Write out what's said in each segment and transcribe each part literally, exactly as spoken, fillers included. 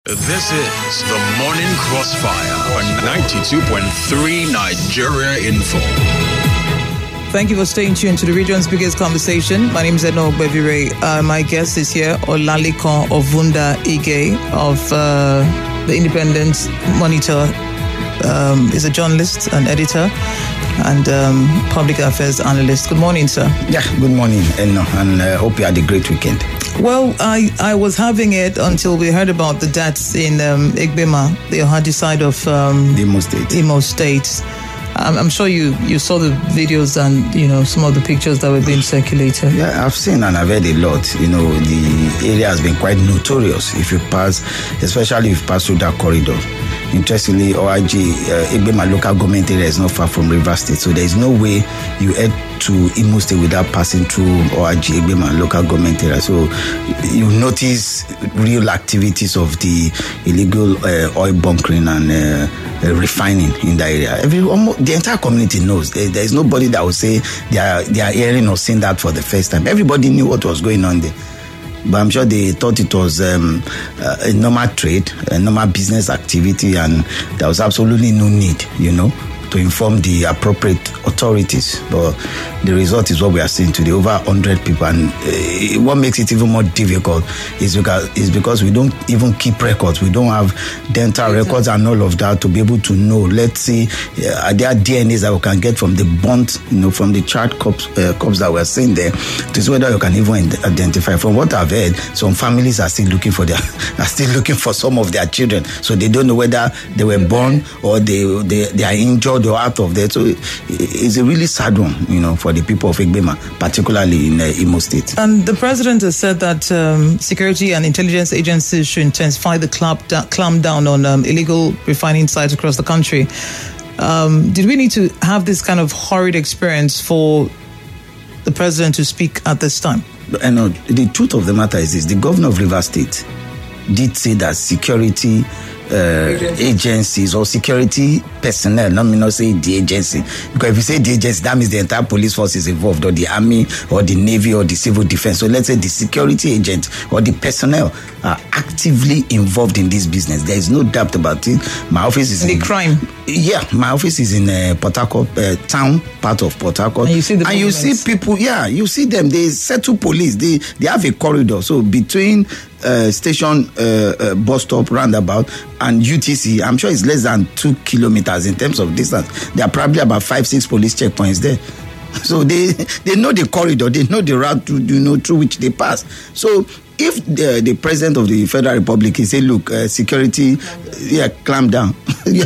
This is the Morning Crossfire on ninety-two point three Nigeria Info. Thank you for staying tuned to the region's biggest conversation. My name is Edna Ogbevire. Uh, my guest is here, Olalekan Ovunda Ige of uh, the Independent Monitor. Um, is a journalist, an editor, and um, public affairs analyst. Good morning, sir. Yeah, good morning, Edna, and uh, hope you had a great weekend. Well, I, I was having it until we heard about the deaths in um, Egbema, the Ohadi side of um, the Imo State. Imo State. I'm, I'm sure you, you saw the videos and, you know, some of the pictures that were being circulated. Yeah, I've seen and I've heard a lot. You know, the area has been quite notorious if you pass, especially if you pass through that corridor. Interestingly, O I G, uh, Egbema local government area is not far from River State, so there is no way you head to Imo State without passing through O I G, Egbema local government area. So you notice real activities of the illegal uh, oil bunkering and uh, uh, refining in that area. Every, almost, the entire community knows. There, there is nobody that will say they are, they are hearing or seeing that for the first time. Everybody knew what was going on there. But I'm sure they thought it was um, uh, a normal trade, a normal business activity, and there was absolutely no need, you know, to inform the appropriate authorities. But the result is what we are seeing today, over one hundred people. And uh, what makes it even more difficult is because, is because we don't even keep records. We don't have dental exactly. records and all of that to be able to know. Let's see, uh, are there D N As that we can get from the burnt, you know, from the charred corpse, uh, corpse that we're seeing there, to see whether you can even identify. From what I've heard, some families are still looking for their, are still looking for some of their children. So they don't know whether they were born or they, they, they are injured or out of there. So it's a really sad one, you know, for the people of Egbema, particularly in uh, Imo State. And the president has said that um, security and intelligence agencies should intensify the clamp, da- clamp down on um, illegal refining sites across the country. Um, did we need to have this kind of horrid experience for the president to speak at this time? And uh, the truth of the matter is this: the governor of River State did say that security Uh, agencies or security personnel, not me not say the agency, because if you say the agency, that means the entire police force is involved, or the army, or the navy, or the civil defense. So let's say the security agent or the personnel are actively involved in this business. There is no doubt about it. My office is in in the crime. Yeah, my office is in uh, Port Harcourt, uh, town part of Port Harcourt, and you see the and you see people. Yeah, you see them. They settle police. They they have a corridor. So between Uh, station uh, uh, bus stop roundabout and U T C, I'm sure it's less than two kilometers in terms of distance. There are probably about five, six police checkpoints there. So they they know the corridor, they know the route to, you know, through which they pass. So if the, the president of the Federal Republic is say, look, uh, security, yeah, clamp down. yeah.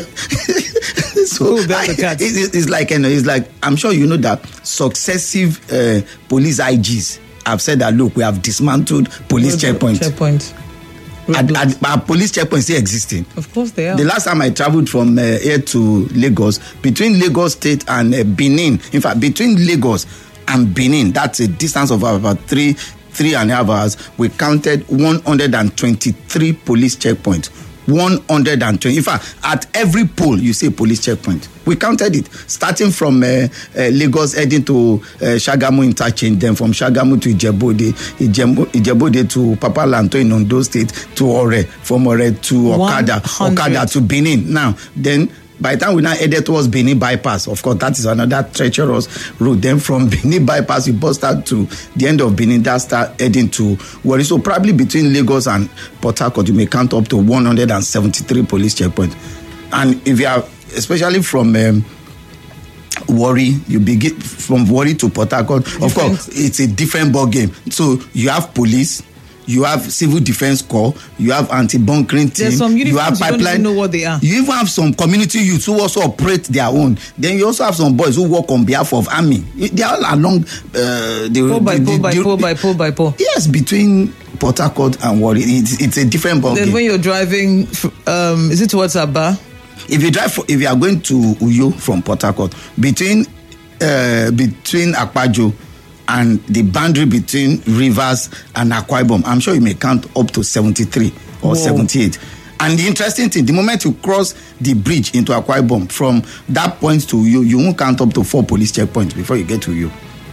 So I, it, it's like, you know, it's like, I'm sure you know that successive uh, police I Gs I've said that, look, we have dismantled police checkpoints. Checkpoints. And, and our police checkpoints still existing. Of course they are. The last time I traveled from uh, here to Lagos, between Lagos State and uh, Benin, in fact, between Lagos and Benin, that's a distance of about three, three and a half hours, we counted one hundred twenty-three police checkpoints. one hundred twenty. In fact, at every pole, you see a police checkpoint. We counted it, starting from uh, uh, Lagos, heading to uh, Shagamu interchange, then from Shagamu to Ijebode, Ijebode, Ijebode to Papalanto in Ondo State, to Ore, from Ore to Okada, Okada to Benin. Now, then, by the time we now headed towards Benin bypass, of course, that is another treacherous route. Then from Benin bypass, we bust out to the end of Benin, that start heading to Warri. So probably between Lagos and Port Harcourt, you may count up to one hundred seventy-three police checkpoints. And if you are, especially from um, Warri, you begin from Warri to Port Harcourt, different. Of course, it's a different ball game. So you have police, you have civil defense corps, you have anti-bunkering team, there's some you have pipeline. You don't even know what they are. You even have some community youths who also operate their own. Then you also have some boys who work on behalf of army. They are all along uh, the pull by the, pull the, by the, pull by pull by pull. Yes, between Port Harcourt and Warri, it's, it's a different ball then game. When you're driving, um, is it towards Aba? If you drive, if you are going to Uyo from Port Harcourt, between uh, between Akpajo and the boundary between Rivers and Akwa Ibom, I'm sure you may count up to seventy-three or Whoa. seventy-eight. And the interesting thing, the moment you cross the bridge into Akwa Ibom, from that point to you, you won't count up to four police checkpoints before you get to you.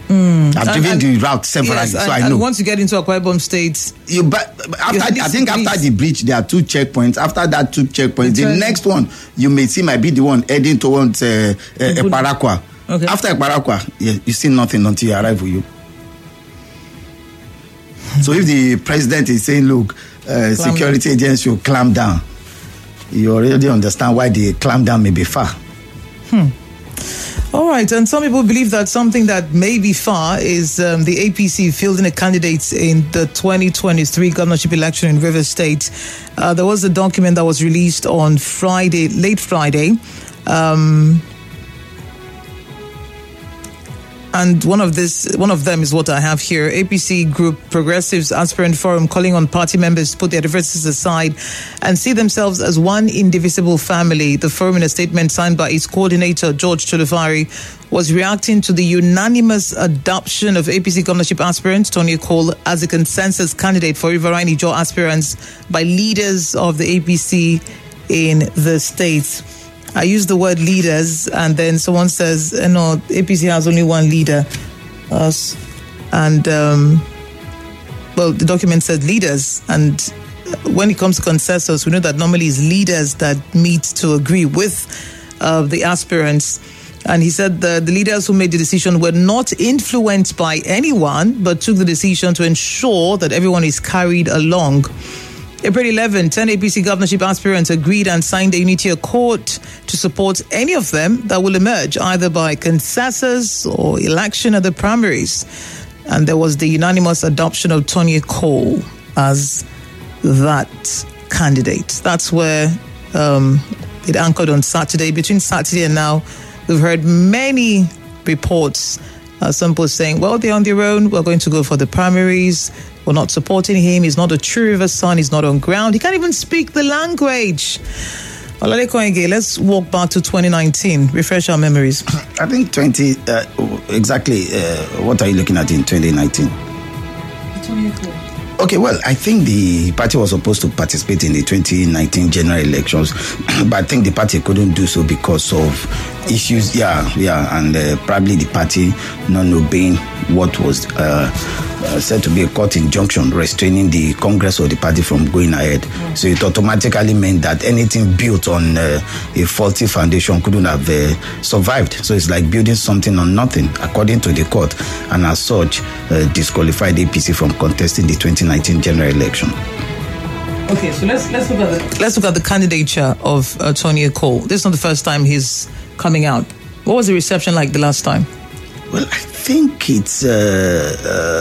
Mm. I've driven the route several yes, so and, I know. And once you get into Akwa Ibom State, you but after you I think after the bridge there are two checkpoints. After that two checkpoints, the next one you may see might be the one heading towards uh, uh, Ekparakwa. Okay. After Ekparakwa, yeah, you see nothing until you arrive with you. So if the president is saying, look, uh, security down. agents should clamp down, you already understand why the clamp down may be far. Hmm. All right, and some people believe that something that may be far is um, the A P C fielding a candidate in the twenty twenty-three governorship election in Rivers State. Uh, there was a document that was released on Friday, late Friday. Um, And one of this, one of them is what I have here. A P C Group Progressives Aspirant Forum calling on party members to put their differences aside and see themselves as one indivisible family. The forum, in a statement signed by its coordinator, George Cholufari, was reacting to the unanimous adoption of A P C governorship aspirant Tony Cole as a consensus candidate for Riverine Ijaw aspirants by leaders of the A P C in the state. I use the word leaders, and then someone says, you know, A P C has only one leader. Us. And, um, well, the document said leaders. And when it comes to consensus, we know that normally it's leaders that meet to agree with uh, the aspirants. And he said the, the leaders who made the decision were not influenced by anyone, but took the decision to ensure that everyone is carried along. April eleventh, ten A P C governorship aspirants agreed and signed a unity accord to support any of them that will emerge either by consensus or election at the primaries. And there was the unanimous adoption of Tony Cole as that candidate. That's where um, it anchored on Saturday. Between Saturday and now, we've heard many reports. Uh, some people saying, well, they're on their own. We're going to go for the primaries. We're not supporting him. He's not a true river son. He's not on ground. He can't even speak the language. Let's walk back to twenty nineteen. Refresh our memories. I think twenty, uh, exactly, uh, what are you looking at in twenty nineteen? Okay, well, I think the party was supposed to participate in the twenty nineteen general elections, but I think the party couldn't do so because of issues, yeah, yeah, and uh, probably the party not obeying what was uh, uh, said to be a court injunction restraining the Congress or the party from going ahead. Mm. So it automatically meant that anything built on uh, a faulty foundation couldn't have uh, survived. So it's like building something on nothing, according to the court, and as such, uh, disqualified A P C from contesting the twenty nineteen general election. Okay, so let's let's look at the let's look at the candidature of uh, Tony Cole. This is not the first time he's coming out. What was the reception like the last time? Well, I think it's uh,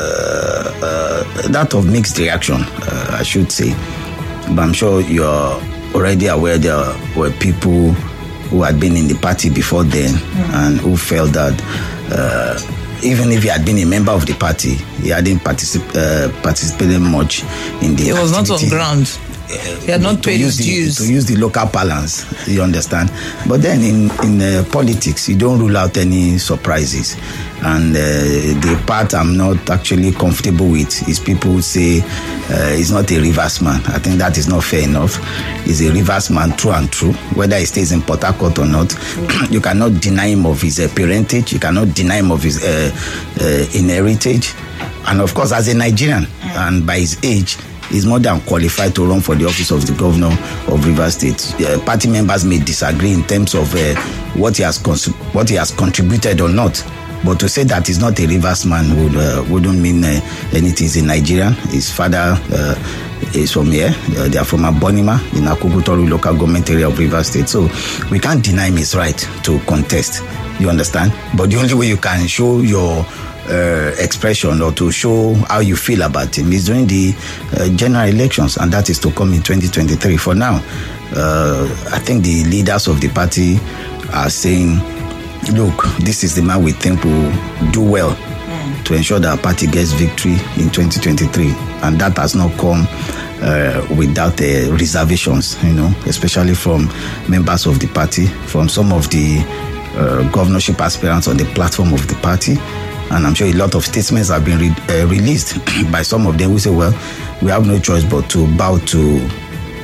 uh, uh, that of mixed reaction, uh, I should say. But I'm sure you're already aware there were people who had been in the party before then mm. and who felt that uh, even if he had been a member of the party, he hadn't particip- uh, participated much in the He was activity. not on ground. He had not paid his dues. To use the local balance, you understand? But then in, in uh, politics, you don't rule out any surprises. And uh, the part I'm not actually comfortable with is people who say uh, he's not a reverse man. I think that is not fair enough. He's a reverse man, true and true. Whether he stays in Port Harcourt or not, you cannot deny him of his uh, parentage. You cannot deny him of his uh, uh, inheritage. And of course, as a Nigerian, and by his age, is more than qualified to run for the office of the governor of Rivers State. Uh, party members may disagree in terms of uh, what he has cons- what he has contributed or not. But to say that he's not a Rivers man would, uh, wouldn't mean uh, anything. He's a Nigerian. His father uh, is from here. Uh, they are from Abonima in Akugutoru local government area of Rivers State. So we can't deny him his right to contest. You understand? But the only way you can show your Uh, expression or to show how you feel about him is during the uh, general elections, and that is to come in twenty twenty-three. For now, uh, I think the leaders of the party are saying, look, this is the man we think will do well mm. to ensure that our party gets victory in twenty twenty-three, and that has not come uh, without uh, reservations, you know, especially from members of the party, from some of the uh, governorship aspirants on the platform of the party. And I'm sure a lot of statements have been re- uh, released by some of them who say, well, we have no choice but to bow to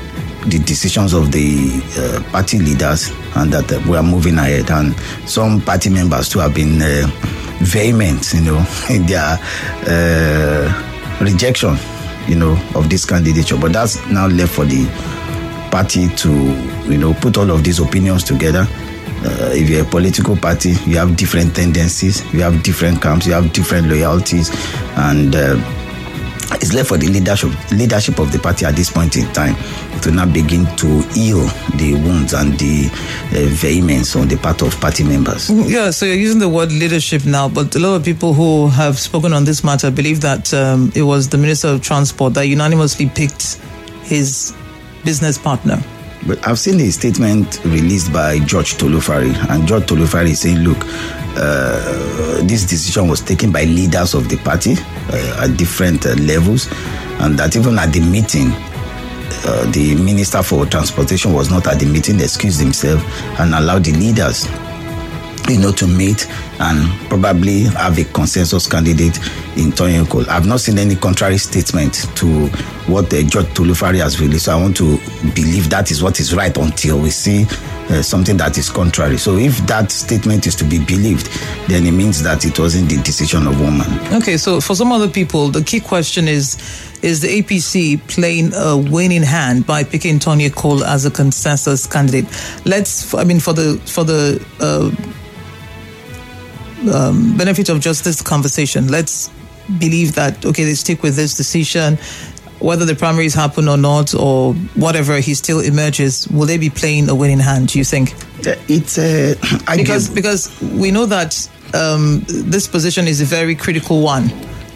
the decisions of the uh, party leaders, and that uh, we are moving ahead. And some party members too have been uh, vehement, you know, in their uh, rejection, you know, of this candidature. But that's now left for the party to, you know, put all of these opinions together. Uh, if you're a political party, you have different tendencies, you have different camps, you have different loyalties, and uh, it's left for the leadership leadership of the party at this point in time to now begin to heal the wounds and the uh, vehemence on the part of party members. Yeah, so you're using the word leadership now, but a lot of people who have spoken on this matter believe that um, it was the Minister of Transport that unanimously picked his business partner. But I've seen a statement released by George Tolufari, and George Tolufari is saying, look, uh, this decision was taken by leaders of the party uh, at different uh, levels, and that even at the meeting, uh, the Minister for Transportation was not at the meeting, excused himself, and allowed the leaders, you know, to meet and probably have a consensus candidate in Toyin Cole. I've not seen any contrary statement to what uh, George Tolufari has released. So I want to believe that is what is right until we see uh, something that is contrary. So if that statement is to be believed, then it means that it wasn't the decision of one man. Okay, so for some other people, the key question is, is the A P C playing a winning hand by picking Toyin Cole as a consensus candidate? Let's, I mean, for the, for the, uh, Um, benefit of just this conversation, let's believe that, okay, they stick with this decision, whether the primaries happen or not, or whatever, he still emerges. Will they be playing a winning hand, do you think? It's uh, because because we know that um, this position is a very critical one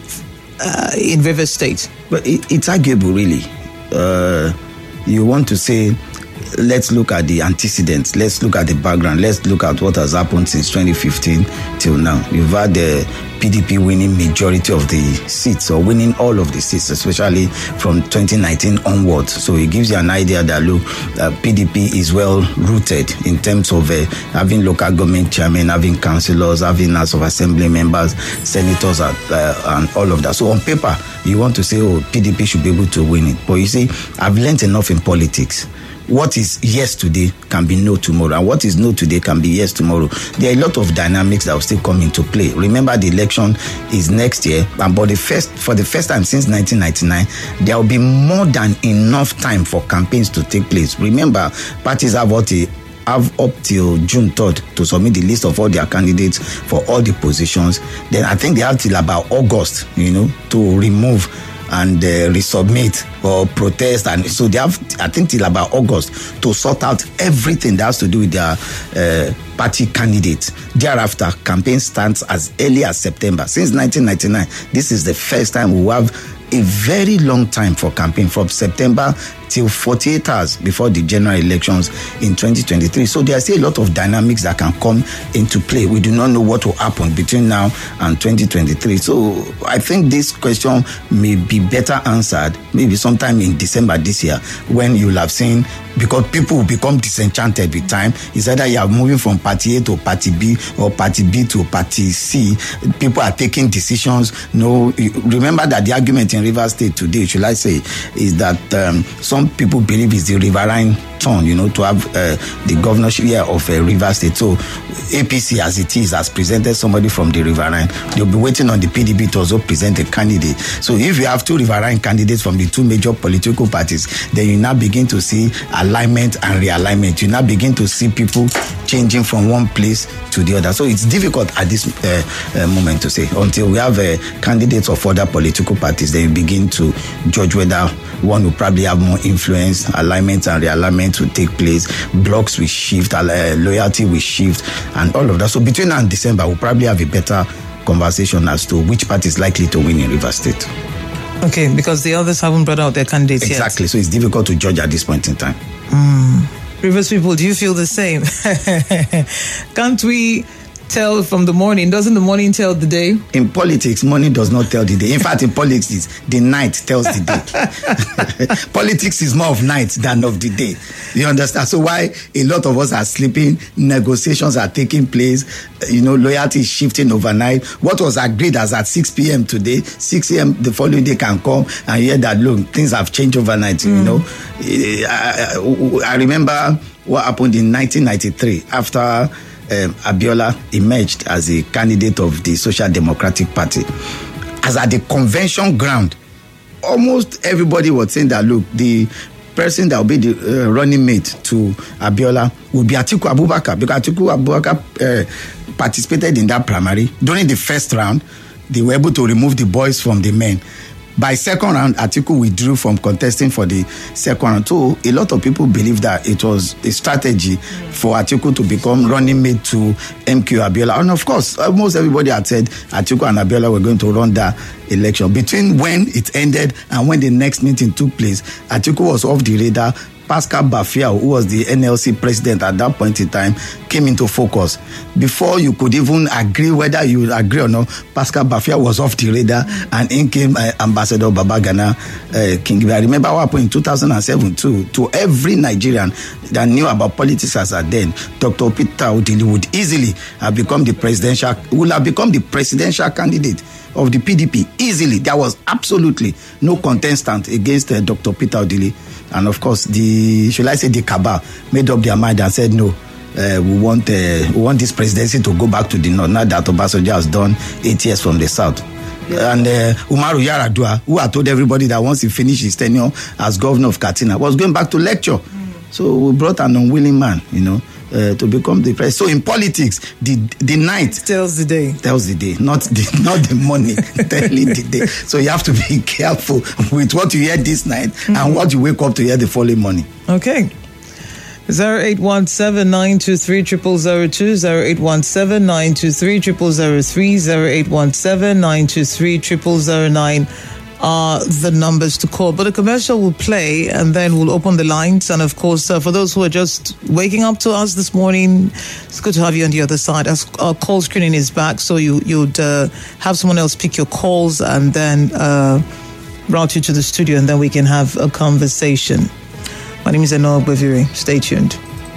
uh, in Rivers State. But it, it's arguable, really. Uh, you want to say, let's look at the antecedents, let's look at the background, let's look at what has happened since twenty fifteen till now. You've had the P D P winning majority of the seats, or winning all of the seats, especially from twenty nineteen onwards. So it gives you an idea that, look, uh, P D P is well rooted in terms of uh, having local government chairmen, having councillors, having House of Assembly members, senators, uh, and all of that. So on paper, you want to say, oh, P D P should be able to win it. But you see, I've learned enough in politics. What is yes today can be no tomorrow, and what is no today can be yes tomorrow. There are a lot of dynamics that will still come into play. Remember, the election is next year, and for the first for the first time since nineteen ninety-nine, there will be more than enough time for campaigns to take place. Remember, parties have what a have up till June third to submit the list of all their candidates for all the positions. Then I think they have till about August, you know, to remove and uh, resubmit or protest, and so they have, I think, till about August to sort out everything that has to do with their uh, party candidates. Thereafter, campaign starts as early as September. Since nineteen ninety-nine, this is the first time we have a very long time for campaign, from September till forty-eight hours before the general elections in twenty twenty-three. So there are still a lot of dynamics that can come into play. We do not know what will happen between now and twenty twenty-three. So I think this question may be better answered maybe sometime in December this year, when you'll have seen, because people will become disenchanted with time. It's either you are moving from party A to party B, or party B to party C. People are taking decisions. No, remember that the argument in Rivers State today, should I say, is that um, some people believe it's the riverine turn, you know, to have uh, the governorship here of uh, Rivers State. So A P C, as it is, has presented somebody from the riverine. They'll be waiting on the P D P to also present a candidate. So if you have two riverine candidates from the two major political parties, then you now begin to see alignment and realignment. You now begin to see people changing from one place to the other. So it's difficult at this uh, uh, moment to say. Until we have uh, candidates of other political parties, then you begin to judge whether one will probably have more influence, alignment and realignment will take place, blocks will shift, uh, loyalty will shift, and all of that. So between now and December, we'll probably have a better conversation as to which party is likely to win in Rivers State. Okay, because the others haven't brought out their candidates exactly, yet. Exactly, so it's difficult to judge at this point in time. Mm. Rivers people, do you feel the same? Can't we tell from the morning? Doesn't the morning tell the day? In politics, morning does not tell the day. In fact, in politics, the night tells the day. Politics is more of night than of the day. You understand? So why a lot of us are sleeping, negotiations are taking place, you know, loyalty is shifting overnight. What was agreed as at six p.m. today, six a.m. the following day can come and hear that, look, things have changed overnight, mm. you know. I, I, I remember what happened in nineteen ninety-three after Um, Abiola emerged as a candidate of the Social Democratic Party. As at the convention ground, almost everybody was saying that, look, the person that will be the uh, running mate to Abiola will be Atiku Abubakar, because Atiku Abubakar uh, participated in that primary. During the first round, they were able to remove the boys from the men. By second round, Atiku withdrew from contesting for the second round. So a lot of people believe that it was a strategy for Atiku to become running mate to M K Abiola. And of course, almost everybody had said Atiku and Abiola were going to run that election. Between when it ended and when the next meeting took place, Atiku was off the radar. Pascal Bafia, who was the N L C president at that point in time, came into focus. Before you could even agree whether you agree or not, Pascal Bafia was off the radar, and in came uh, Ambassador Babagana uh, King. I remember what happened in two thousand seven too. To every Nigerian that knew about politics as at then, Doctor Peter Odili would easily have become the presidential, would have become the presidential candidate of the P D P easily. There was absolutely no contestant against uh, Doctor Peter Odili. And of course, the should I say the cabal made up their mind and said, no, uh, we want uh, we want this presidency to go back to the north. Now that Obasanjo has done eight years from the south. Yeah. And uh, Umaru Yar'Adua, who had told everybody that once he finished his tenure as governor of Katsina, was going back to lecture. Mm. So we brought an unwilling man, you know, uh, to become the president. So in politics, the the night tells the day. Tells the day, not the not the morning, telling the day. So you have to be careful with what you hear this night mm-hmm. and what you wake up to hear the following morning. Okay. zero eight one seven nine two three zero zero zero two, zero eight one seven nine two three zero zero zero three, zero eight one seven nine two three zero zero zero nine are the numbers to call. But the commercial will play and then we'll open the lines. And of course, uh, for those who are just waking up to us this morning, it's good to have you on the other side. As our call screening is back, so you, you'd uh, have someone else pick your calls and then uh, route you to the studio, and then we can have a conversation. My name is Enoch Bevire. Stay tuned.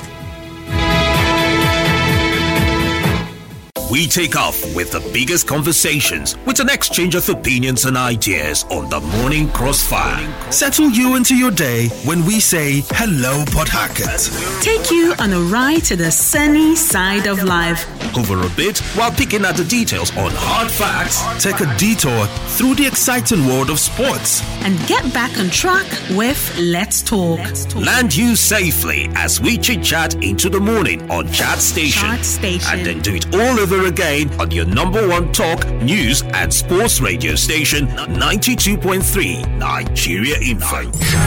We take off with the biggest conversations with an exchange of opinions and ideas on the Morning Crossfire. Settle you into your day when we say hello, Port Harcourt. Take you on a ride to the sunny side of life. Hover a bit while picking at the details on hard facts. Take a detour through the exciting world of sports. And get back on track with Let's Talk. Land you safely as we chit-chat into the morning on Chat Station. Chat Station. And then do it all over again on your number one talk, news and sports radio station, ninety-two point three Nigeria Info.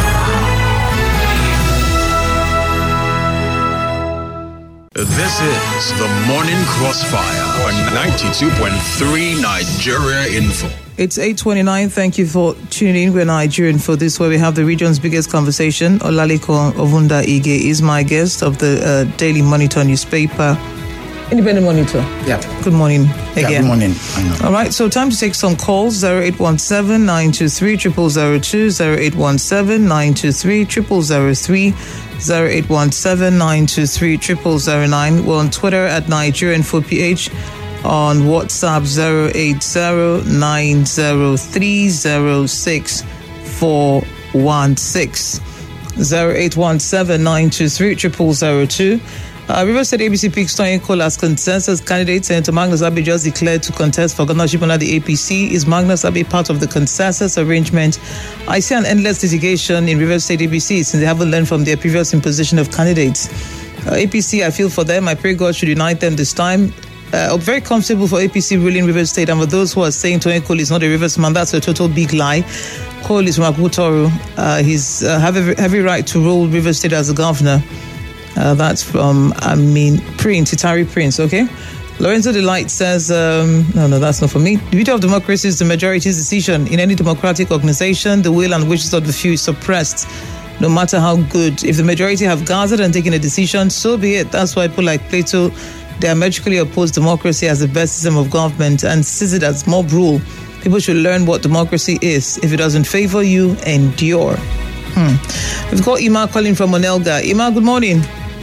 This is the Morning Crossfire on ninety-two point three Nigeria Info. It's eight twenty-nine. Thank you for tuning in. We're Nigerian for this, where we have the region's biggest conversation. Olaliko Ovunda Ige is my guest of the uh, Daily Monitor newspaper. Independent Monitor. Yeah. Good morning again. Yeah, good morning. All right, so time to take some calls. zero eight one seven nine two three zero zero zero two, zero eight one seven nine two three zero zero zero three, zero eight one seven nine two three zero zero zero nine. We're on Twitter at Nigerian for P H, on WhatsApp zero eight zero nine zero three zero six four one six, zero eight one seven nine two three zero zero zero two. Uh, River State A B C picks Toyin Cole as consensus candidate. Senator Magnus Abbey just declared to contest for governorship under the A P C. Is Magnus Abbey part of the consensus arrangement? I see an endless litigation in River State A B C since they haven't learned from their previous imposition of candidates. Uh, A P C, I feel for them. I pray God should unite them this time. Uh, I'm very comfortable for A P C ruling River State. And for those who are saying Toyin Cole is not a Rivers man, that's a total big lie. Cole is from Akutoro. Uh, he's uh, have a heavy right to rule River State as a governor. Uh, that's from, I mean, Prince, Itari Prince, okay? Lorenzo Delight says, um, no, no, that's not for me. The beauty of democracy is the majority's decision. In any democratic organization, the will and wishes of the few is suppressed, no matter how good. If the majority have gathered and taken a decision, so be it. That's why people like Plato diametrically oppose democracy as the best system of government and sees it as mob rule. People should learn what democracy is. If it doesn't favor you, endure. Hmm. We've got Ima calling from Onelga. Ima, good morning.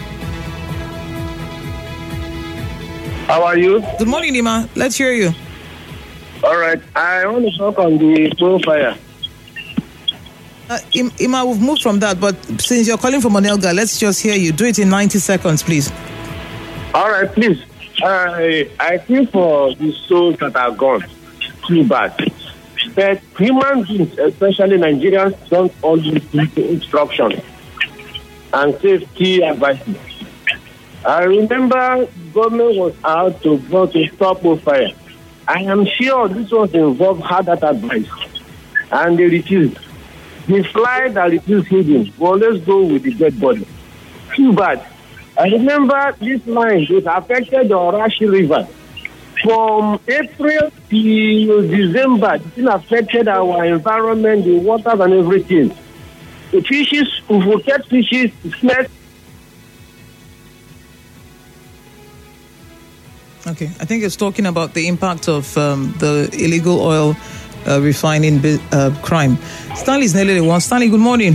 How are you? Good morning, Ima. Let's hear you. All right. I want to talk on the profile. Uh, Ima, we've moved from that, but since you're calling from Onelga, let's just hear you. Do it in ninety seconds, please. All right, please. I I feel for the souls that are gone. Too bad. But human beings, especially Nigerians, don't always listen to instructions and safety advice. I remember government was out to vote to stop fire. I am sure this was involved had that advice, and they refused. The fly that refused hidden, well, let's go with the dead body. Too bad. I remember this line, it affected the Orashi River. From April to December, it affected our environment, the waters and everything. The fishes, if we catch fishes, snakes. Okay, I think it's talking about the impact of um, the illegal oil uh, refining uh, crime. Stanley's nearly the one. Stanley, good morning.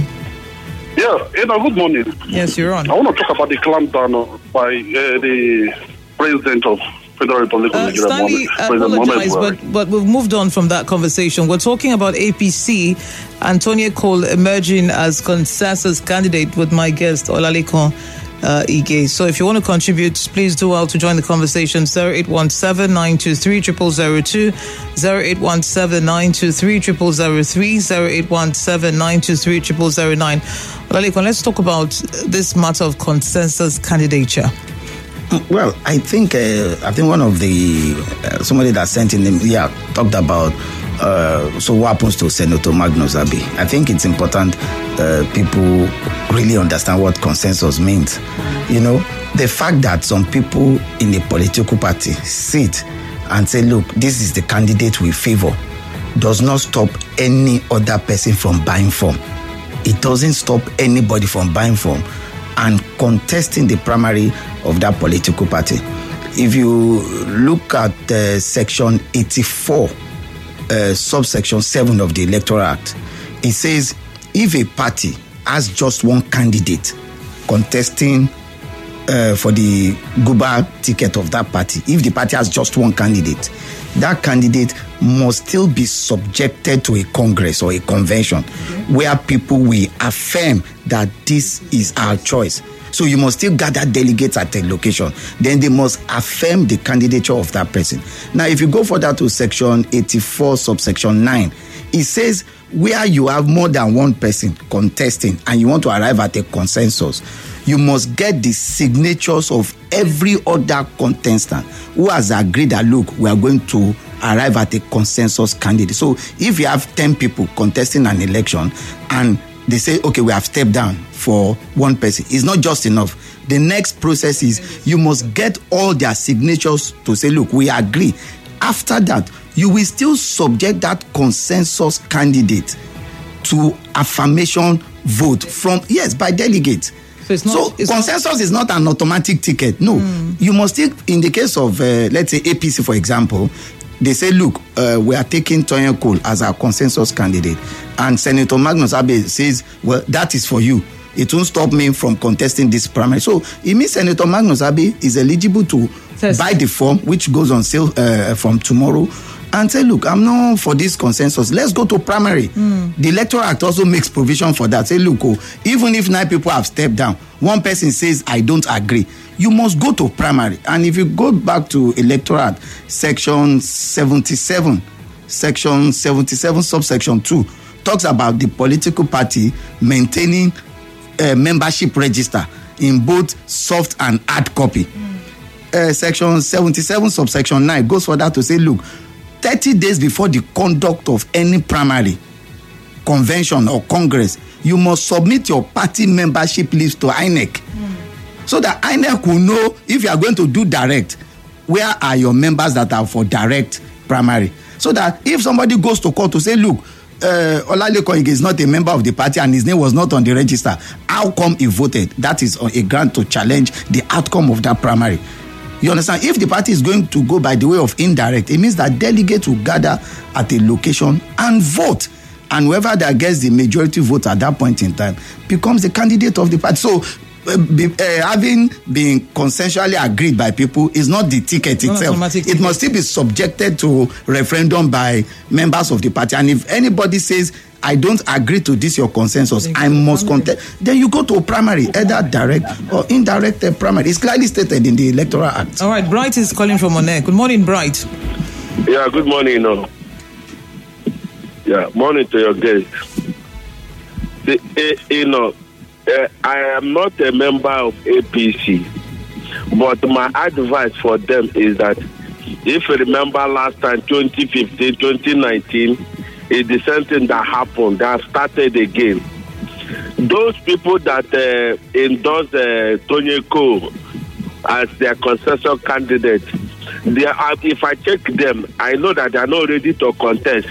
Yeah, Eda, good morning. Yes, you're on. I want to talk about the clampdown by uh, the president of Federal Republic of Uh, Nigeria, Stanley, I President apologize, Mohamed but, but we've moved on from that conversation. We're talking about A P C, Antonia Cole emerging as consensus candidate with my guest, Olalekan uh, Ige. So if you want to contribute, please do well to join the conversation. zero eight one seven, nine two three, zero zero zero two, zero eight one seven, nine two three, zero zero zero three, zero eight one seven, nine two three, zero zero zero nine. Olalekan, let's talk about this matter of consensus candidature. Well, I think uh, I think one of the uh, somebody that sent in, yeah, talked about. Uh, so what happens to Senator Magnus Abi? I think it's important uh, people really understand what consensus means. You know, the fact that some people in a political party sit and say, "Look, this is the candidate we favor," does not stop any other person from buying form. It doesn't stop anybody from buying form and contesting the primary of that political party. If you look at uh, section eighty-four, uh, subsection seven of the Electoral Act, it says if a party has just one candidate contesting uh, for the Guba ticket of that party, if the party has just one candidate, that candidate must still be subjected to a congress or a convention mm-hmm. where people will affirm that this is our choice. So you must still gather delegates at a location. Then they must affirm the candidature of that person. Now, if you go further to section eighty-four, subsection nine, it says where you have more than one person contesting and you want to arrive at a consensus, you must get the signatures of every other contestant who has agreed that, look, we are going to arrive at a consensus candidate. So if you have ten people contesting an election and they say, okay, we have stepped down for one person, it's not just enough. The next process is you must get all their signatures to say, look, we agree. After that, you will still subject that consensus candidate to affirmation vote from, yes, by delegates. So, it's not, so it's consensus not... is not an automatic ticket. No, mm. you must take, in the case of, uh, let's say, A P C, for example, they say, look, uh, we are taking Toyin Cole as our consensus candidate. And Senator Magnus Abe says, well, that is for you. It won't stop me from contesting this primary. So it means Senator Magnus Abe is eligible to yes. buy the form, which goes on sale uh, from tomorrow, and say, look, I'm not for this consensus. Let's go to primary. Mm. The Electoral Act also makes provision for that. Say, look, oh, even if nine people have stepped down, one person says, I don't agree, you must go to primary. And if you go back to Electoral Act, section seventy-seven, section seventy-seven, subsection two, talks about the political party maintaining a membership register in both soft and hard copy. Mm. Uh, section seventy-seven, subsection nine goes further to say, look, thirty days before the conduct of any primary, convention or congress, you must submit your party membership list to I N E C. Mm. So that I N E C will know if you are going to do direct, where are your members that are for direct primary. So that if somebody goes to court to say, look, uh, Olalekan Ige is not a member of the party and his name was not on the register, how come he voted? That is a grant to challenge the outcome of that primary. You understand? If the party is going to go by the way of indirect, it means that delegates will gather at a location and vote. And whoever that gets the majority vote at that point in time becomes the candidate of the party. So, uh, be, uh, having been consensually agreed by people is not the ticket Not itself. It ticket. must still be subjected to referendum by members of the party. And if anybody says, I don't agree to this, your consensus, I must contest, then you go to a primary, either direct or indirect uh, primary. It's clearly stated in the Electoral Act. All right, Bright is calling from One. Good morning, Bright. Yeah, good morning. You know. Yeah, morning to your guest. The, uh, you know, uh, I am not a member of A P C, but my advice for them is that if you remember last time, twenty fifteen, twenty nineteen, it's the same thing that happened. They have started again. Those people that uh, endorse uh, Tony Cole as their consensus candidate, they are, if I check them, I know that they are not ready to contest.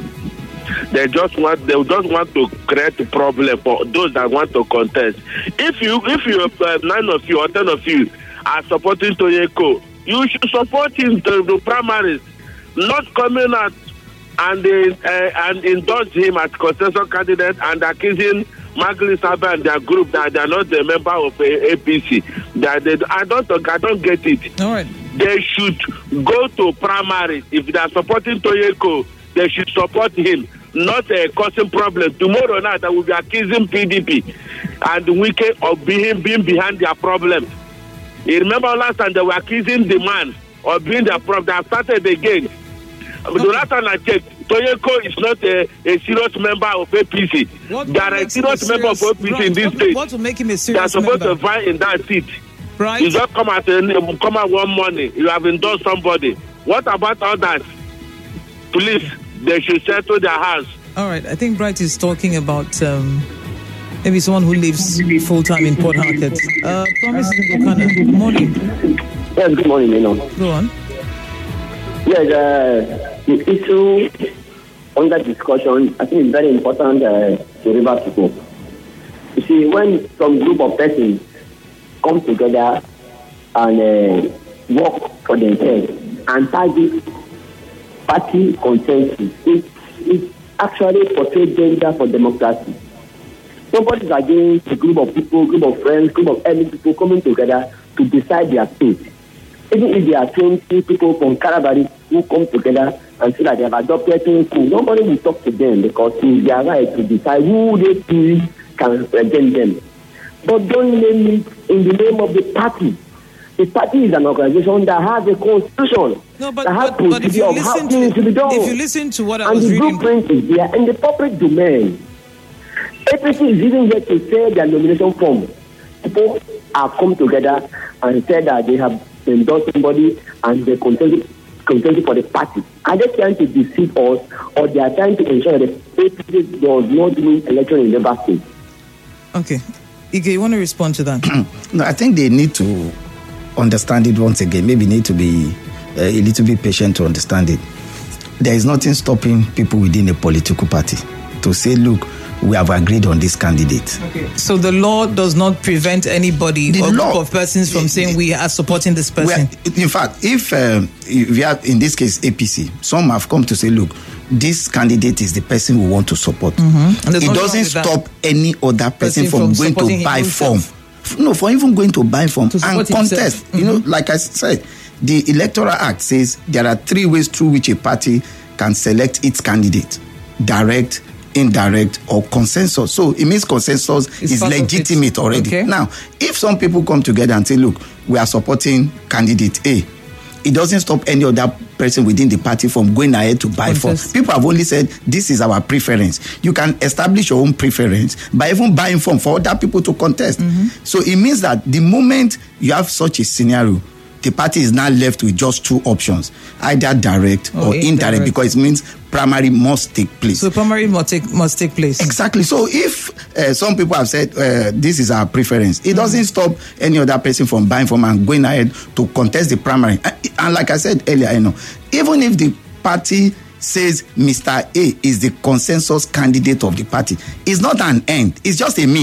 They just want they just want to create a problem for those that want to contest. If you if you uh, nine of you or ten of you are supporting Tony Cole, you should support him to the primaries, not coming out and uh, and endorse him as consensus candidate and accusing Magli Saba and their group that they are not a member of A P C. That they, I don't I don't get it. All right. They should go to primaries. If they are supporting Tony Cole, they should support him, not uh, causing problem. Tomorrow night, they will be accusing P D P and Wike of being, being behind their problems. You remember last time they were accusing the man of being their problem. They have started again. Okay. The last time I checked, Toyeko is not a, a serious member of A P C. What there are a serious member of A P C right, in this what, state. What will make him a They are serious supposed member? to fight in that seat. Right. You just come out and come out one morning. You have endorsed somebody. What about others? Please, they should settle their house. All right. I think Bright is talking about um, maybe someone who lives full time in Port Harcourt. Uh, Promise Ngokana. Good morning. Yes, good morning, you know. Go on. Yes, uh, the issue under discussion, I think it's very important uh, to River people. You see, when some group of persons come together and uh, work for themselves and target party consensus, it, it actually portrays danger for democracy. Nobody's against a group of people, group of friends, group of early people coming together to decide their fate. Even if there are twenty people from Kalabari who come together and say that they have adopted things, nobody will talk to them because it's their right to decide who they feel can represent them. But don't name it in the name of the party. The party is an organization that has a constitution. No, but, that has but, but if you of how listen things to should be done. if you listen to what I and was the reading, blueprint is there in the public domain. A P C is even yet to say their nomination form. People have come together and said that they have endorsed somebody and they contested contested for the party. Are they trying to deceive us, or they are trying to ensure that the A P C does not win election in the state? Okay. Ige, you want to respond to that? No, I think they need to understand it once again. Maybe need to be uh, a little bit patient to understand it. There is nothing stopping people within a political party to say, look, we have agreed on this candidate. Okay. So the law does not prevent anybody The or law- group of persons from saying we are supporting this We person. are- in fact, if um, we are, in this case, A P C, some have come to say, look, this candidate is the person we want to support. Mm-hmm. And there's It nothing wrong doesn't with that. stop any other person, Person from, from going supporting to buy himself. form. No, for even going to buy form To and support himself. contest. Mm-hmm. You know, like I said, the Electoral Act says there are three ways through which a party can select its candidate: direct, indirect, or consensus. So it means consensus It's is part of it. legitimate already. Okay. Now, if some people come together and say, look, we are supporting candidate A, it doesn't stop any other person within the party from going ahead to buy form. Contest. People have only said this is our preference. You can establish your own preference by even buying form for other people to contest. Mm-hmm. So it means that the moment you have such a scenario, the party is now left with just two options, either direct Or or indirect, indirect. because it means primary must take place. So primary must take must take place. Exactly. So if uh, some people have said uh, this is our preference, it doesn't stop any other person from buying from and going ahead to contest the primary. And, and like I said earlier, you know, even if the party says Mister A is the consensus candidate of the party, it's not an end. It's just a means.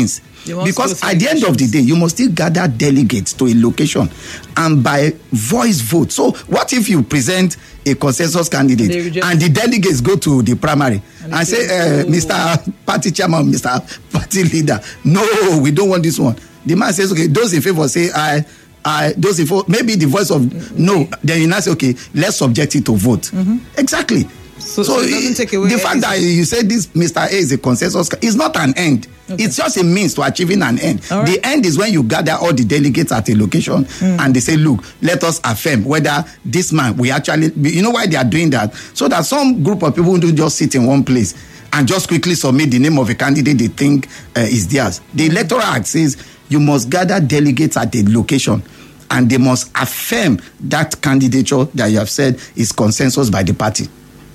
Because at the end of the day, you must still gather delegates to a location and by voice vote. So what if you present a consensus candidate and the delegates go to the primary and, and say, uh, Mister Party Chairman, Mister Party Leader, no, we don't want this one. The man says, okay, those in favor say, I, I, those in favor, maybe the voice of no, then you now say, okay, let's subject it to vote. Mm-hmm. Exactly. So, so, so it doesn't take away the fact that you say this Mister A is a consensus is not an end. Okay. It's just a means to achieving an end. Right. The end is when you gather all the delegates at a location mm. and they say, look, let us affirm whether this man, we actually, you know why they are doing that? So that some group of people don't just sit in one place and just quickly submit the name of a candidate they think uh, is theirs. The Electoral Act says you must gather delegates at a location and they must affirm that candidature that you have said is consensus by the party.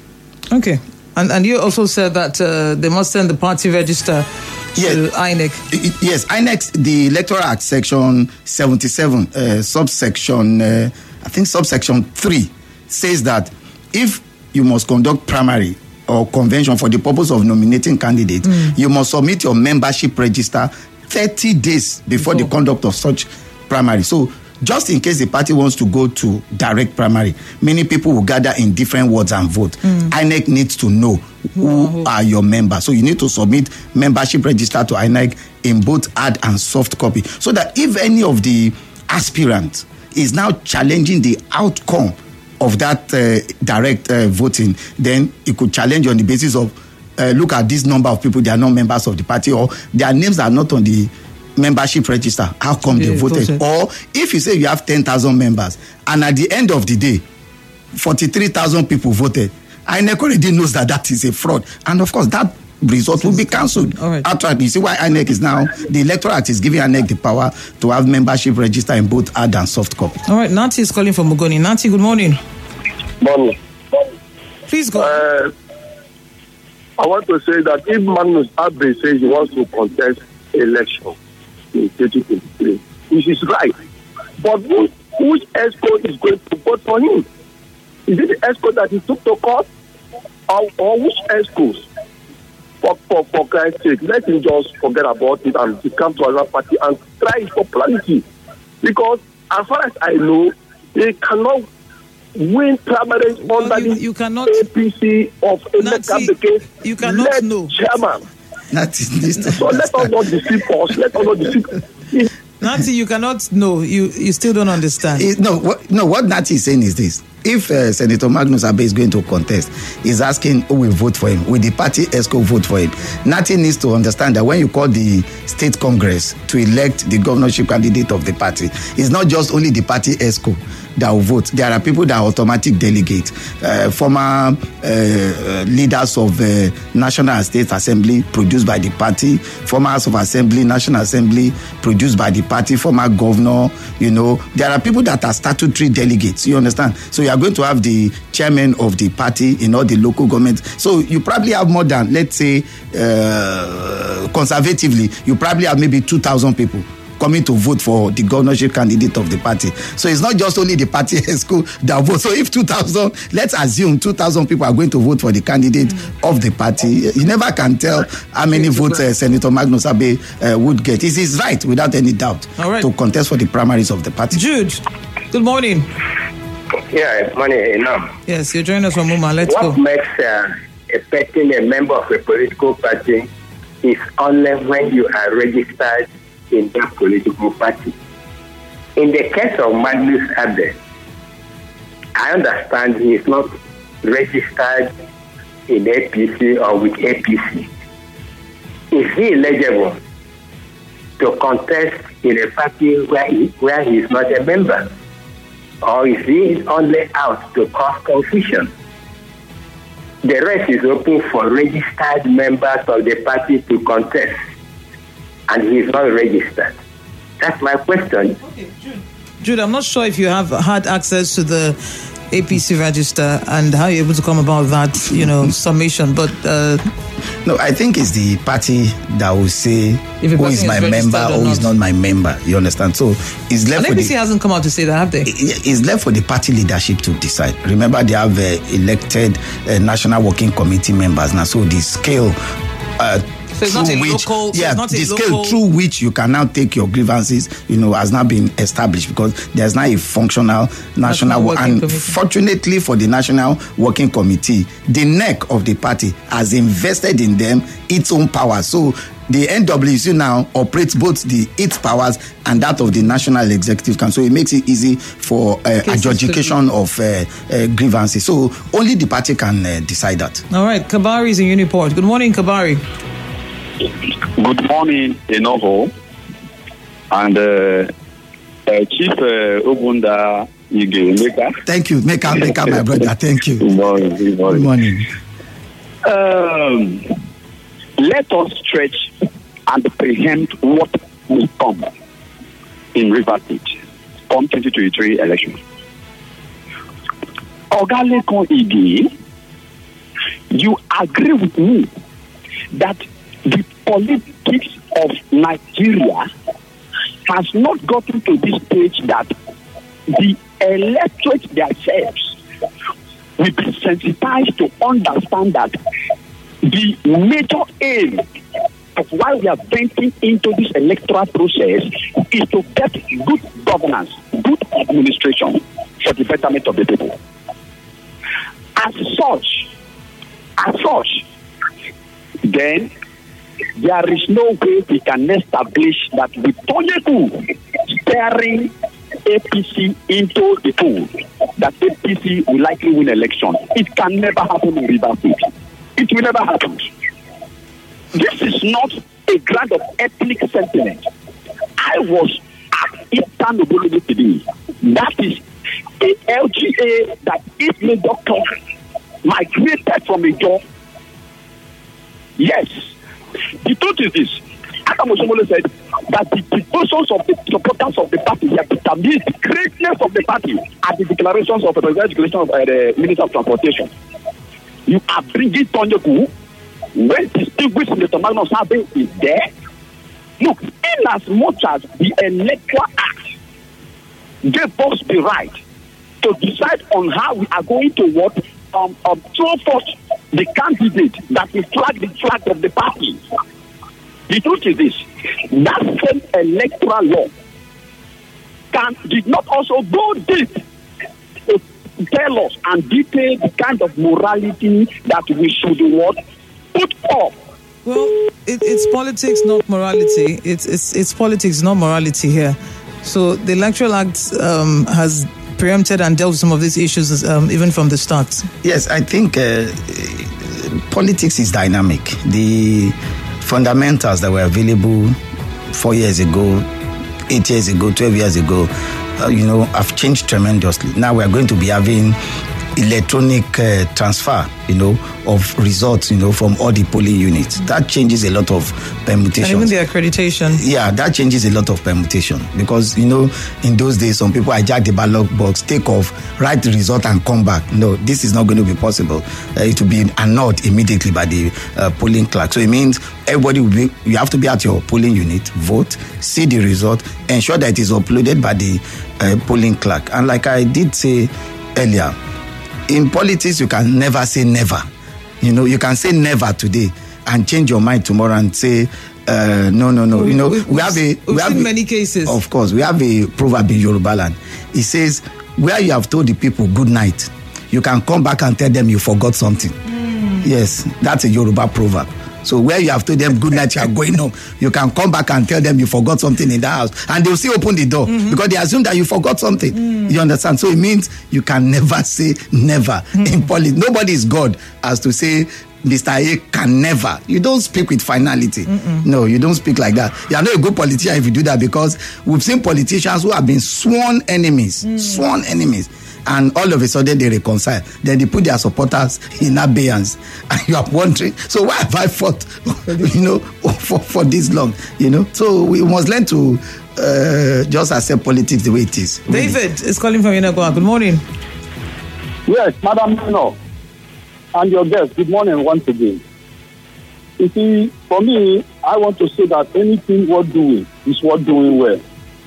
Okay. And and you also said that uh, they must send the party register yes. to I N E C. Yes, I N E C, the Electoral Act, section seventy-seven, uh, subsection, uh, I think subsection three, says that if you must conduct primary or convention for the purpose of nominating candidates, mm. you must submit your membership register thirty days before, before the conduct of such primary. So just in case the party wants to go to direct primary, many people will gather in different wards and vote. Mm. I N E C needs to know who wow. are your members. So you need to submit membership register to I N E C in both hard and soft copy. So that if any of the aspirants is now challenging the outcome of that uh, direct uh, voting, then it could challenge on the basis of, uh, look at this number of people, they are not members of the party, or their names are not on the membership register. How come yeah, they voted? voted? Or if you say you have ten thousand members and at the end of the day, forty-three thousand people voted, I N E C already knows that that is a fraud. And of course, that result will be cancelled. All right. After, you see why I N E C is now, the Electoral Act is giving I N E C the power to have membership register in both hard and soft copy. All right, Nancy is calling from Mugoni. Nancy, good morning. Morning. Please go. Uh, I want to say that if Magnus Abe says he wants to contest election in twenty twenty-three, which is right, but who, which ESCO is going to vote for him? Is it the ESCO that he took to court, or, or which ESCOs? For, for, for Christ's sake, let him just forget about it and come to another party and try his popularity. Because as far as I know, they cannot win primaries well, under you, the you cannot, A P C of Emeka. You cannot know. Chairman. That is this. So let us not deceive us. Let us not deceive. Nancy, you cannot know. You you still don't understand. It, no, what, no. What Nancy is saying is this: if uh, Senator Magnus Abe is going to contest, he's asking who will vote for him. Will the party ESCO vote for him? Nancy needs to understand that when you call the state congress to elect the governorship candidate of the party, it's not just only the party ESCO that will vote. There are people that are automatic delegates, uh, former uh, leaders of uh, National and State Assembly produced by the party, former House of Assembly, National Assembly produced by the party, former governor. You know, there are people that are statutory delegates. You understand? So you are going to have the chairman of the party in all the local governments. So you probably have more than, let's say, uh, conservatively, you probably have maybe two thousand people coming to vote for the governorship candidate of the party. So it's not just only the party ESCO that vote. So if two thousand, let's assume two thousand people are going to vote for the candidate mm. of the party, you never can tell how many votes uh, Senator Magnus Abe uh, would get. It is right, without any doubt, All right. to contest for the primaries of the party. Jude, good morning. Yeah, morning enough. Yes, you're joining us from Muma. Let's what go. What makes uh, affecting a member of a political party is only when you are registered in that political party. In the case of Magnus Abe, I understand he is not registered in A P C or with A P C. Is he eligible to contest in a party where he, where he is not a member? Or is he only out to cause confusion? The rest is open for registered members of the party to contest, and he is not registered. That's my question. Okay, Jude. Jude, I'm not sure if you have had access to the A P C register and how you're able to come about that, you know, summation. But uh, no, I think it's the party that will say who is my member or who is not my member. You understand? So it's left. And for A P C the, hasn't come out to say that, have they? It's left for the party leadership to decide. Remember, they have uh, elected uh, national working committee members now, so the scale. Uh, So it's not through a which, local- so yeah, it's not a the scale local- through which you can now take your grievances, you know, has now been established because there's now a functional national, National Working and Committee. fortunately for the National Working Committee, the neck of the party has invested in them its own power. So the N W C now operates both the its powers and that of the National Executive Council. So it makes it easy for uh, adjudication of uh, uh, grievances. So only the party can uh, decide that. All right, Kabari is in Uniport. Good morning, Kabari. Good morning, Enoho, and uh, uh, Chief uh, Obunda Ige Meka. Thank you, Meka, Meka, my brother. Thank you. Good morning. Good morning. Good morning. Um, let us stretch and preempt what will come in River State come twenty twenty-three election. Ogalekon Ige, you agree with me that the politics of Nigeria has not gotten to this stage that the electorate themselves will be sensitized to understand that the major aim of why we are venturing into this electoral process is to get good governance, good administration for the betterment of the people. As such, as such, then there is no way we can establish that with Tonyeku steering A P C into the pool, that A P C will likely win election. It can never happen in River State. It will never happen. This is not a ground of ethnic sentiment. I was at Eastern Obolode today. That is a L G A that is major class migrated from a job. Yes. The truth is this. Adam Osomole said that the devotions of the supporters of the party have determined the greatness of the party at the declarations of the Presidential Declaration of uh, the Minister of Transportation. You are bringing Tonyeku when distinguished Mister Magnus Abe is there. Look, in as much as the Electoral Act gave us the right to decide on how we are going to what um, um, throw forth the candidate that will flag the flag of the party. The truth is this: that same electoral law can did not also go deep to tell us and detail the kind of morality that we should what put up. Well, it, it's politics, not morality. It's it's it's politics, not morality here. So the Electoral Act um, has preempted and dealt with some of these issues um, even from the start. Yes, I think uh, politics is dynamic. The fundamentals that were available four years ago, eight years ago, twelve years ago, uh, you know, have changed tremendously. Now we are going to be having electronic uh, transfer, you know, of results, you know, from all the polling units. That changes a lot of permutations. And even the accreditation. Yeah, that changes a lot of permutation because, you know, in those days, some people hijack the ballot box, take off, write the result and come back. No, this is not going to be possible. Uh, it will be annulled immediately by the uh, polling clerk. So it means everybody will be, you have to be at your polling unit, vote, see the result, ensure that it is uploaded by the uh, polling clerk. And like I did say earlier, in politics, you can never say never. You know, you can say never today and change your mind tomorrow and say, uh, no, no, no. You know, we, we have a... We've we have seen a, many cases. Of course. We have a proverb in Yoruba land. It says, where you have told the people good night, you can come back and tell them you forgot something. Mm. Yes, that's a Yoruba proverb. So where you have told them good night, you are going home, you can come back and tell them you forgot something in the house, and they'll still open the door mm-hmm. because they assume that you forgot something. Mm. You understand? So it means you can never say never mm. in politics. Nobody is God as to say Mister A can never. You don't speak with finality. Mm-mm. No, you don't speak like that. You are not a good politician if you do that, because we've seen politicians who have been sworn enemies, mm. sworn enemies. And all of a sudden they reconcile. Then they put their supporters in abeyance. And you are wondering, so why have I fought, you know, for, for this long? You know, so we must learn to uh, just accept politics the way it is. Really. David is calling from Yenagoa. Good morning. Yes, Madam Mino, and your guest. Good morning once again. You see, for me, I want to say that anything worth doing is worth doing well.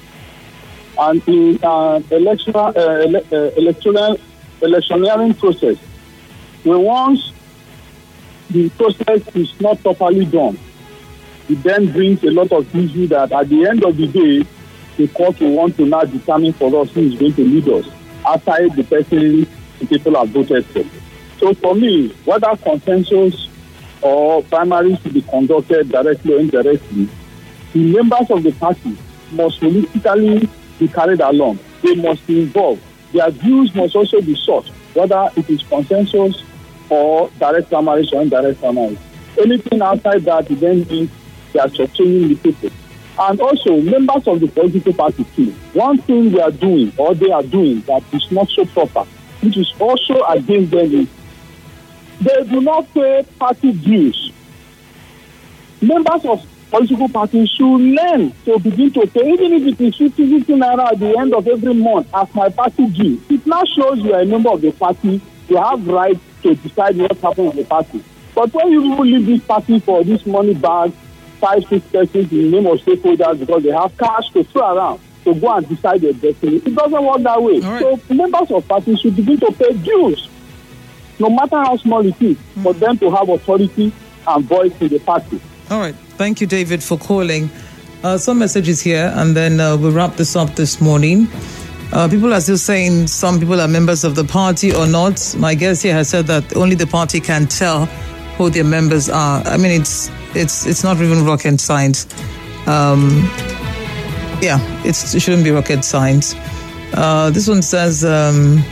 And in uh, election, uh, ele- uh, electoral electioneering process, when once the process is not properly done, it then brings a lot of issues that at the end of the day, the court will want to now determine for us who is going to lead us outside the person the people have voted for. So for me, whether consensus or primaries to be conducted directly or indirectly, the members of the party must politically be carried along. They must be involved. Their views must also be sought, whether it is consensus or direct primaries or indirect primaries. Anything outside that, it then means they are shortchanging the people. And also, members of the political party too. One thing we are doing, or they are doing, that is not so proper, which is also against them, is they do not pay party dues. Members of political parties should learn to begin to pay, even if it is fifty, fifty naira at the end of every month as my party due. It now shows you are a member of the party, you have right to decide what happens in the party. But when you people leave this party for this money bag, five, six persons in the name of stakeholders because they have cash to throw around to go and decide their destiny, it doesn't work that way. Right. So members of parties should begin to pay dues, no matter how small it is, mm. for them to have authority and voice in the party. All right. Thank you, David, for calling. Uh, some messages here, and then uh, we'll wrap this up this morning. Uh, people are still saying some people are members of the party or not. My guest here has said that only the party can tell who their members are. I mean, it's it's it's not even rocket science. Um, yeah, it's, it shouldn't be rocket science. Uh, this one says, um,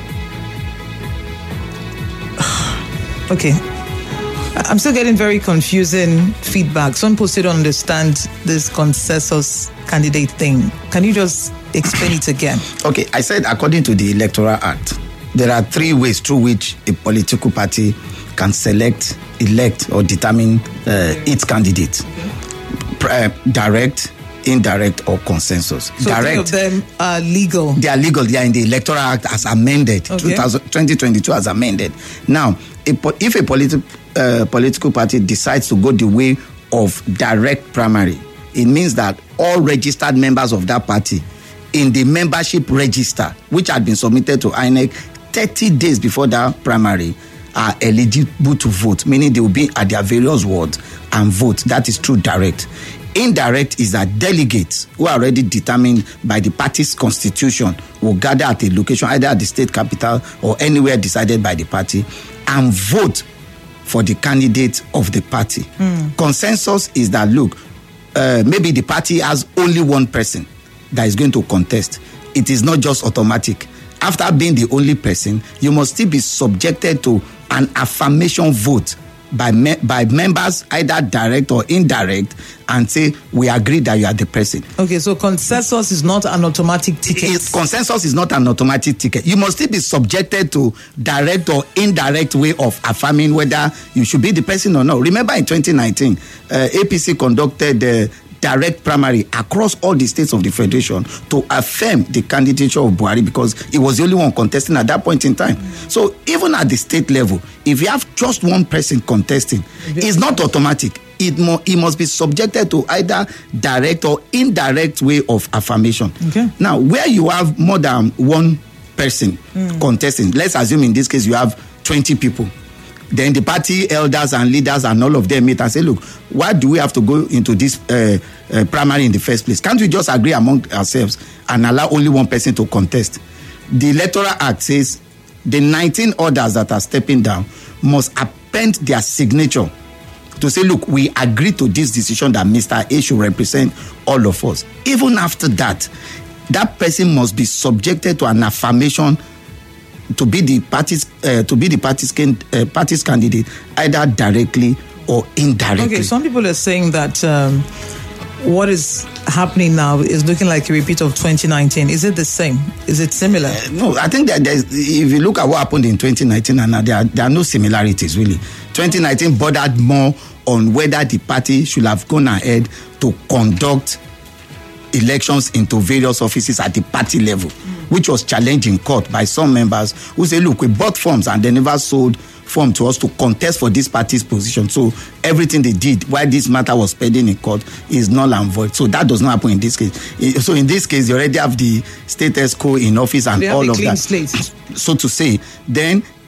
okay. I'm still getting very confusing feedback. Some people still don't understand this consensus candidate thing. Can you just explain it again? Okay, I said according to the Electoral Act, there are three ways through which a political party can select, elect, or determine uh, its candidate. Okay. Uh, direct, indirect, or consensus. So direct, three of them are legal? They are legal. They are in the Electoral Act as amended. Okay. twenty twenty-two as amended. Now, if a political uh, political party decides to go the way of direct primary, it means that all registered members of that party in the membership register, which had been submitted to I N E C thirty days before that primary, are eligible to vote, meaning they will be at their various wards and vote. That is true direct. Indirect is that delegates who are already determined by the party's constitution will gather at a location, either at the state capital or anywhere decided by the party, and vote for the candidate of the party. Mm. Consensus is that, look, uh, maybe the party has only one person that is going to contest. It is not just automatic. After being the only person, you must still be subjected to an affirmation vote by me- by members, either direct or indirect, and say, we agree that you are the person. Okay, so consensus is not an automatic ticket. It's, consensus is not an automatic ticket. You must still be subjected to direct or indirect way of affirming whether you should be the person or not. Remember in twenty nineteen, uh, A P C conducted the direct primary across all the states of the federation to affirm the candidature of Buhari because he was the only one contesting at that point in time. Mm. So even at the state level, if you have just one person contesting, it's not automatic. It, mo- it must be subjected to either direct or indirect way of affirmation. Okay. Now, where you have more than one person mm. contesting, let's assume in this case you have twenty people. Then the party elders and leaders and all of them meet and say, look, why do we have to go into this uh, uh, primary in the first place? Can't we just agree among ourselves and allow only one person to contest? The Electoral Act says the nineteen others that are stepping down must append their signature to say, look, we agree to this decision that Mister A should represent all of us. Even after that, that person must be subjected to an affirmation to be the party's uh, to be the party's can, uh, party's candidate, either directly or indirectly. Okay, some people are saying that um, what is happening now is looking like a repeat of twenty nineteen. Is it the same? Is it similar? Uh, no, I think that there's, if you look at what happened in twenty nineteen, and there are, there are no similarities really. twenty nineteen bordered more on whether the party should have gone ahead to conduct elections into various offices at the party level, mm. which was challenged in court by some members who say, look, we bought forms and they never sold form to us to contest for this party's position. So everything they did while this matter was pending in court is null and void. So that does not happen in this case. So in this case, you already have the status quo in office and they all have of clean that. Slate. So to say, then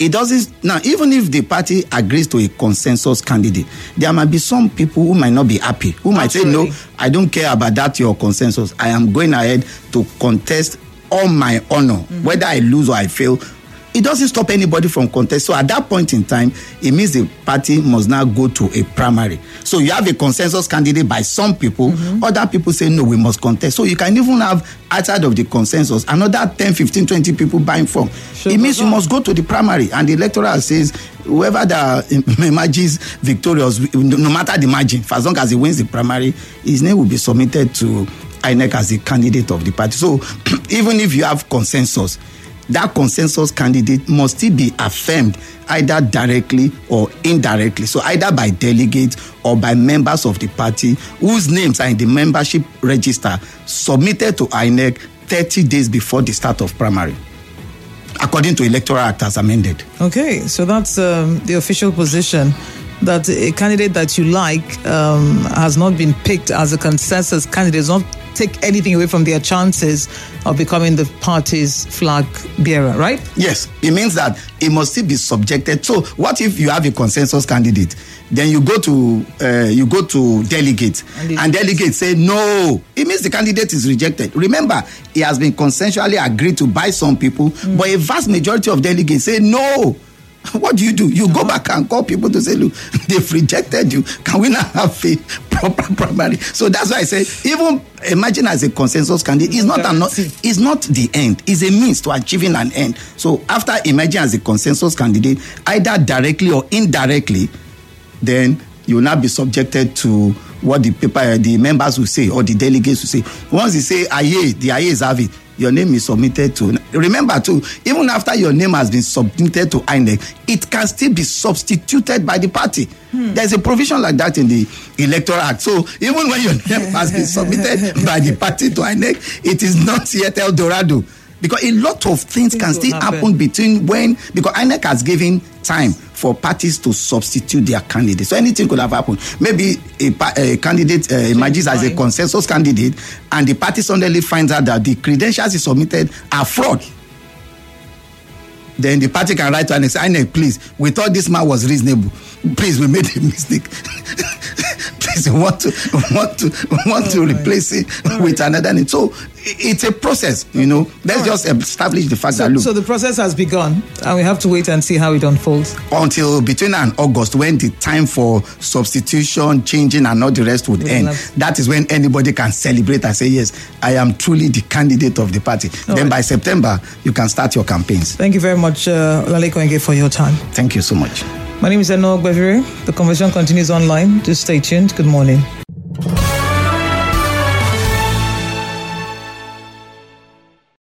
it doesn't. Now, even if the party agrees to a consensus candidate, there might be some people who might not be happy, who might Absolutely. say, no, I don't care about that, your consensus. I am going ahead to contest on my honor, mm-hmm. whether I lose or I fail. It doesn't stop anybody from contest. So at that point in time, it means the party must now go to a primary. So you have a consensus candidate by some people. Mm-hmm. Other people say, no, we must contest. So you can even have, outside of the consensus, another ten, fifteen, twenty people buying form. Sure, it means you must go to the primary. And the electoral says, whoever that emerges victorious, no matter the margin, for as long as he wins the primary, his name will be submitted to I N E C as the candidate of the party. So even if you have consensus, that consensus candidate must still be affirmed either directly or indirectly. So either by delegates or by members of the party whose names are in the membership register submitted to I N E C thirty days before the start of primary, according to Electoral Act as amended. Okay, so that's um, the official position, that a candidate that you like um, has not been picked as a consensus candidate, does not take anything away from their chances of becoming the party's flag bearer, right? Yes, it means that it must still be subjected. So what if you have a consensus candidate, then you go to uh, you go to delegates, and, and delegates say no, it means the candidate is rejected. Remember, it has been consensually agreed to by some people, mm. but a vast majority of delegates say no. What do you do? You go back and call people to say, look, they've rejected you. Can we not have a proper primary? So that's why I say, even imagine as a consensus candidate, it's not, an, it's not the end. It's a means to achieving an end. So after emerging as a consensus candidate, either directly or indirectly, then you will not be subjected to what the paper, the members will say or the delegates will say. Once they say, aye, the ayes have it, your name is submitted to. Remember too, even after your name has been submitted to I N E C, it can still be substituted by the party. Hmm. There's a provision like that in the Electoral Act. So even when your name has been submitted by the party to I N E C, it is not yet El Dorado. Because a lot of things, things can still happen. happen between when, because I N E C has given time for parties to substitute their candidates. So anything could have happened. Maybe a, a candidate uh, emerges as a consensus candidate and the party suddenly finds out that the credentials he submitted are fraud. Then the party can write to I N E C, I N E C, please, we thought this man was reasonable. Please, we made a mistake. Please, we want to we want to we want to replace it with another name. So it's a process, you know. Let's just establish the fact so, that look. So the process has begun, and we have to wait and see how it unfolds. Until between now and August, when the time for substitution, changing, and all the rest would end. Have... That is when anybody can celebrate and say, yes, I am truly the candidate of the party. All then right. by September, you can start your campaigns. Thank you very much, uh, Olaleko Enge, for your time. Thank you so much. My name is Eno Ogbevire. The conversation continues online. Just stay tuned. Good morning.